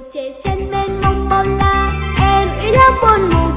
trời xanh mênh mông bao la, em ý lắm buồn ngủ.